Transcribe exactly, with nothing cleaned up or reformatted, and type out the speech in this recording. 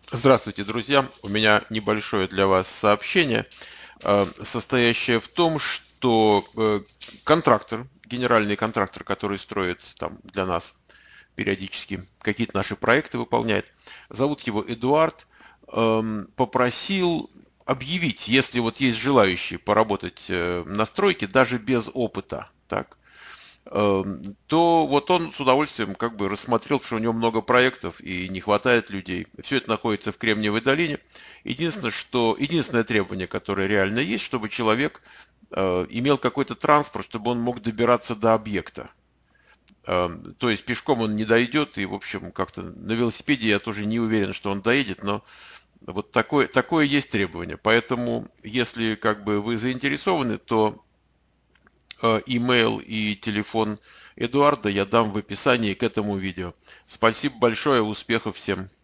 Здравствуйте, друзья! У меня небольшое для вас сообщение, э, состоящее в том, что э, контрактор, генеральный контрактор, который строит там для нас периодически какие-то наши проекты выполняет, зовут его Эдуард, эм, попросил объявить, если вот есть желающие поработать э, на стройке даже без опыта, так, эм, то вот он с удовольствием как бы рассмотрел, потому что у него много проектов и не хватает людей. Все это находится в Кремниевой долине. Единственное, что, единственное требование, которое реально есть, чтобы человек э, имел какой-то транспорт, чтобы он мог добираться до объекта. Эм, То есть пешком он не дойдет, и, в общем, как-то на велосипеде я тоже не уверен, что он доедет, но вот такое, такое есть требование. Поэтому, если как бы вы заинтересованы, то э, имейл и телефон Эдуарда я дам в описании к этому видео. Спасибо большое, успехов всем!